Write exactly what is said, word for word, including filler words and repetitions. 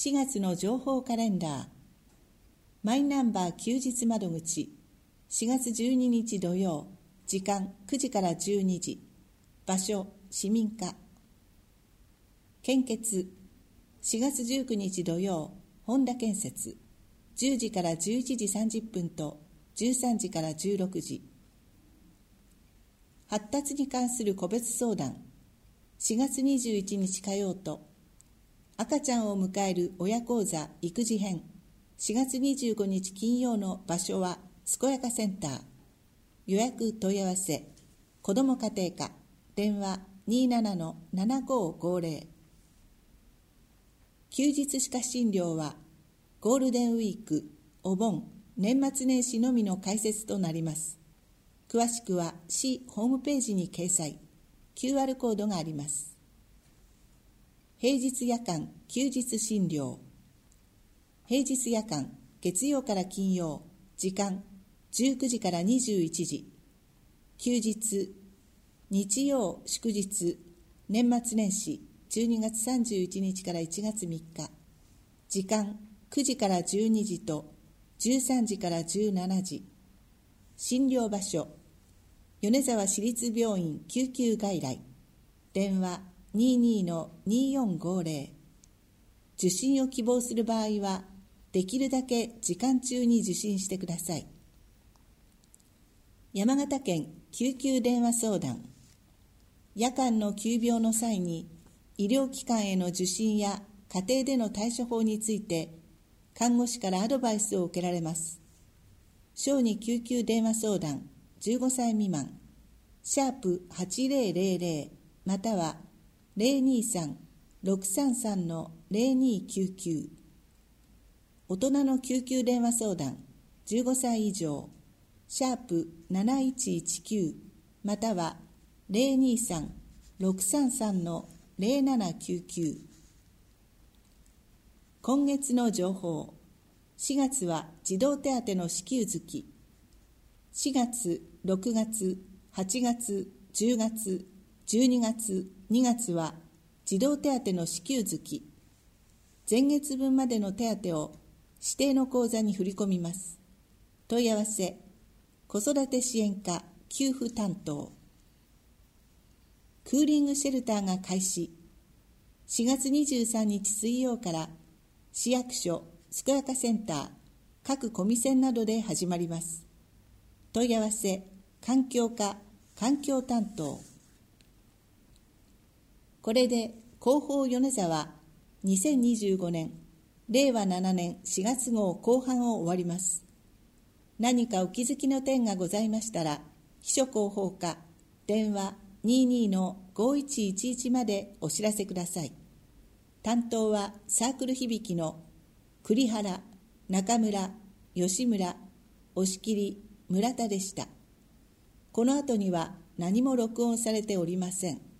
しがつの情報カレンダー。マイナンバー休日窓口。しがつじゅうににち土曜。時間くじからじゅうにじ。場所市民課。献血。しがつじゅうくにち土曜。本田建設。じゅうじからじゅういちじさんじゅっぷんとじゅうさんじからじゅうろくじ。発達に関する個別相談。しがつにじゅういちにち火曜と赤ちゃんを迎える親講座育児編。しがつにじゅうごにち金曜の場所は健やかセンター。予約問い合わせ子ども家庭科電話 にーななのななごーごーぜろ。休日歯科診療はゴールデンウィーク、お盆、年末年始のみの開設となります。詳しくは市ホームページに掲載。キューアール コードがあります。平日夜間休日診療。平日夜間月曜から金曜。時間じゅうくじからにじゅういちじ。休日日曜祝日年末年始じゅうにがつさんじゅういちにちからいちがつみっか。時間くじからじゅうにじとじゅうさんじからじゅうしちじ。診療場所米沢市立病院救急外来。電話 にーにーのにーよんごーぜろ。受診を希望する場合はできるだけ時間中に受診してください。山形県救急電話相談。夜間の急病の際に医療機関への受診や家庭での対処法について看護師からアドバイスを受けられます。小児救急電話相談じゅうごさい未満シャープはちぜろぜろぜろまたはゼロにさんろくさんさんのゼロにきゅうきゅう。大人の救急電話相談じゅうごさい以上シャープなないちいちきゅうまたはゼロにさんろくさんさんのゼロななきゅうきゅう。今月の情報。しがつは児童手当の支給月。しがつ、ろくがつ、はちがつ、じゅうがつ、じゅうにがつ、にがつは児童手当の支給月。前月分までの手当を指定の口座に振り込みます。問い合わせ子育て支援課給付担当。クーリングシェルターが開始。しがつにじゅうさんにち水曜から市役所健やかセンター各コミセンなどで始まります。問い合わせ環境課環境担当。これで広報米沢にせんにじゅうごねんれいわななねんしがつ号後半を終わります。何かお気づきの点がございましたら秘書広報課電話 にーにーのごいちいちいち までお知らせください。担当はサークル響の栗原、中村、吉村、押切、村田でした。この後には何も録音されておりません。